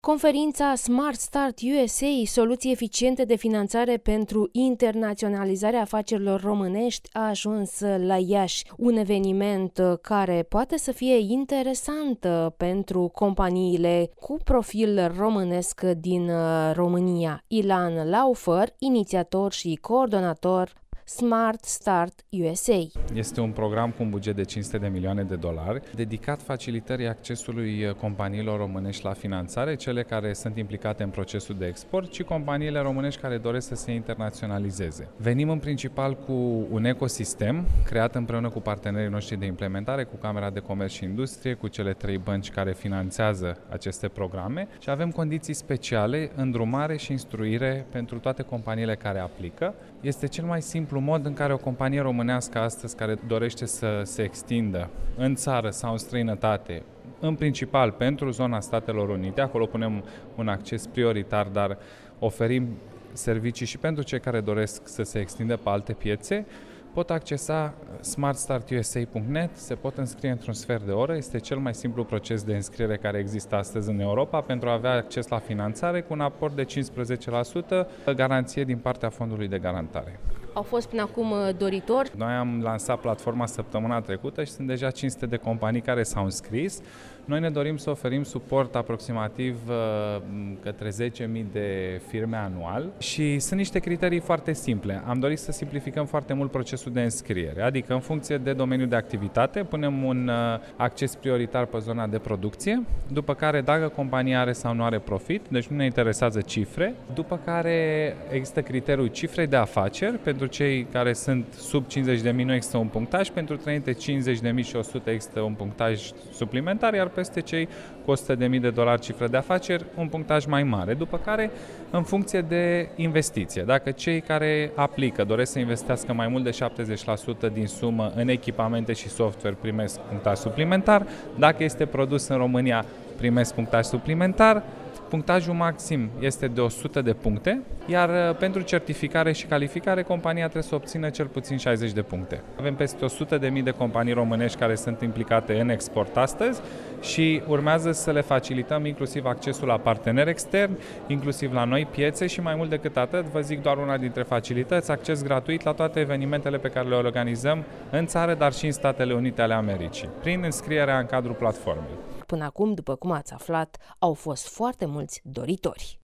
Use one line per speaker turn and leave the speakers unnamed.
Conferința Smart Start USA, soluții eficiente de finanțare pentru internaționalizarea afacerilor românești, a ajuns la Iași, un eveniment care poate să fie interesant pentru companiile cu profil românesc din România. Ilan Laufer, inițiator și coordonator Smart Start USA.
Este un program cu un buget de $500 de milioane dedicat facilitării accesului companiilor românești la finanțare, cele care sunt implicate în procesul de export și companiile românești care doresc să se internaționalizeze. Venim în principal cu un ecosistem creat împreună cu partenerii noștri de implementare, cu Camera de Comerț și Industrie, cu cele 3 bănci care finanțează aceste programe și avem condiții speciale, îndrumare și instruire pentru toate companiile care aplică. Este cel mai simplu mod în care o companie românească astăzi care dorește să se extindă în țară sau în străinătate, în principal pentru zona Statelor Unite, acolo punem un acces prioritar, dar oferim servicii și pentru cei care doresc să se extindă pe alte piețe, pot accesa smartstartusa.net, se pot înscrie într-un sfert de oră, este cel mai simplu proces de înscriere care există astăzi în Europa pentru a avea acces la finanțare cu un aport de 15% garanție din partea fondului de garantare.
Au fost până acum doritori?
Noi am lansat platforma săptămâna trecută și sunt deja 500 de companii care s-au înscris. Noi ne dorim să oferim suport aproximativ către 10.000 de firme anual și sunt niște criterii foarte simple. Am dorit să simplificăm foarte mult procesul de înscriere, adică în funcție de domeniul de activitate punem un acces prioritar pe zona de producție, după care dacă compania are sau nu are profit, deci nu ne interesează cifre, după care există criteriul cifrei de afaceri, pentru cei care sunt sub 50.000 nu există un punctaj, pentru între 50.000 și 100 există un punctaj suplimentar, iar peste cei cu $100.000 cifră de afaceri, un punctaj mai mare. După care, în funcție de investiție, dacă cei care aplică doresc să investească mai mult de 70% din sumă în echipamente și software, primesc punctaj suplimentar. Dacă este produs în România, primesc punctaj suplimentar. Punctajul maxim este de 100 de puncte, iar pentru certificare și calificare, compania trebuie să obțină cel puțin 60 de puncte. Avem peste 100.000 de companii românești care sunt implicate în export astăzi și urmează să le facilităm inclusiv accesul la parteneri externi, inclusiv la noi piețe și mai mult decât atât, vă zic doar una dintre facilități, acces gratuit la toate evenimentele pe care le organizăm în țară, dar și în Statele Unite ale Americii, prin înscrierea în cadrul platformei.
Până acum, după cum ați aflat, au fost foarte mulți doritori.